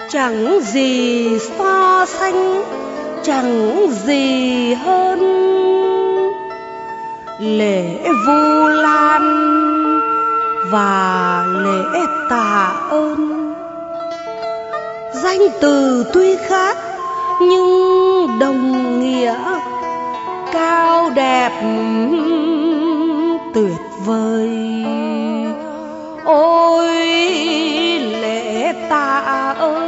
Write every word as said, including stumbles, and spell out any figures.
chẳng gì so sánh, chẳng gì hơn lễ Vu Lan và lễ tạ ơn. Danh từ tuy khác nhưng đồng nghĩa, cao đẹp tuyệt vời. Ôi lễ tạ ơn